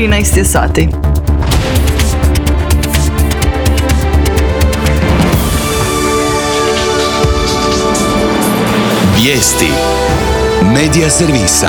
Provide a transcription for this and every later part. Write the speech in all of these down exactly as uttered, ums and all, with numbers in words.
trinaest je sati. Vijesti Medija servisa.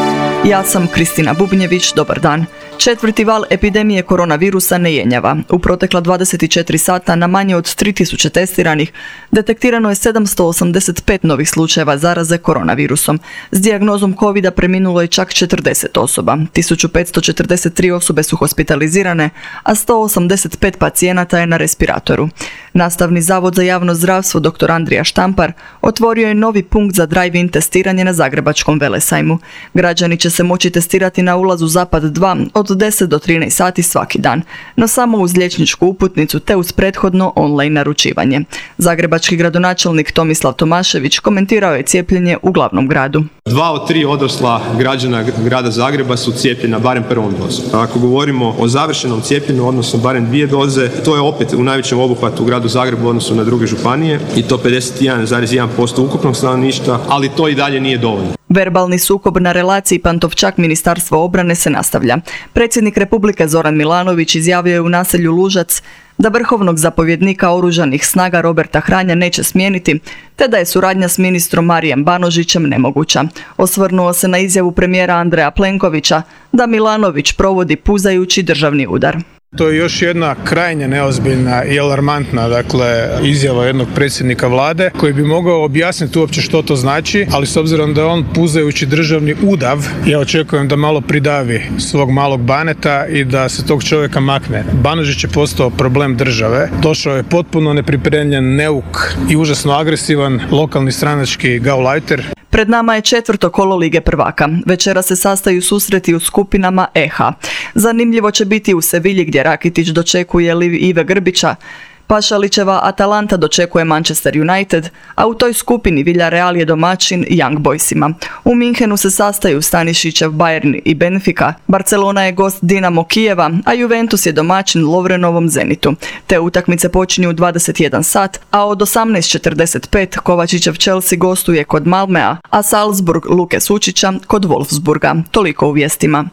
Ja sam Kristina Bubnjević, dobar dan. Četvrti val epidemije koronavirusa ne jenjava. U protekla dvadeset četiri sata na manje od tri tisuće testiranih detektirano je sedamsto osamdeset pet novih slučajeva zaraze koronavirusom. S dijagnozom covida preminulo je čak četrdeset osoba. tisuću petsto četrdeset tri osobe su hospitalizirane, a sto osamdeset pet pacijenata je na respiratoru. Nastavni zavod za javno zdravstvo dr. Andrija Štampar otvorio je novi punkt za drive-in testiranje na Zagrebačkom Velesajmu. Građani će se moći testirati na ulazu Zapad dva od deset do trinaest sati svaki dan, no samo uz liječničku uputnicu te uz prethodno online naručivanje. Zagrebački gradonačelnik Tomislav Tomašević komentirao je cijepljenje u glavnom gradu. Dva od tri odrasla građana grada Zagreba su cijepljena barem prvom dozom. Ako govorimo o završenom cijepljenju, odnosno barem dvije doze, to je opet u najvećem obuhvatu u gradu Zagrebu u odnosu na druge županije i to pedeset jedan zarez jedan posto ukupnog stanovništva, ali to i dalje nije dovoljno. Verbalni sukob na relaciji Pantovčak-Ministarstvo obrane se nastavlja. Predsjednik Republike Zoran Milanović izjavio je u naselju Lužac da vrhovnog zapovjednika oružanih snaga Roberta Hranja neće smijeniti, te da je suradnja s ministrom Marijem Banožićem nemoguća. Osvrnuo se na izjavu premijera Andreja Plenkovića da Milanović provodi puzajući državni udar. To je još jedna krajnje neozbiljna i alarmantna, dakle, izjava jednog predsjednika vlade koji bi mogao objasniti uopće što to znači, ali s obzirom da je on puzajući državni udav, ja očekujem da malo pridavi svog malog Baneta i da se tog čovjeka makne. Banožić je postao problem države, došao je potpuno nepripremljen, neuk i užasno agresivan lokalni stranački gauleiter. Pred nama je četvrto kolo Lige prvaka. Večera se sastaju susreti u skupinama E H. Zanimljivo će biti u Sevilji gdje Rakitić dočekuje Ive Grbića, Pašalićeva Atalanta dočekuje Manchester United, a u toj skupini Villarreal je domaćin Young Boysima. U Minhenu se sastaju Stanišićev Bayern i Benfica, Barcelona je gost Dinamo Kijeva, a Juventus je domaćin Lovrenovom Zenitu. Te utakmice počinju u dvadeset jedan sat, a od osamnaest četrdeset pet Kovačićev Chelsea gostuje kod Malmea, a Salzburg Luke Sučića kod Wolfsburga. Toliko u vijestima.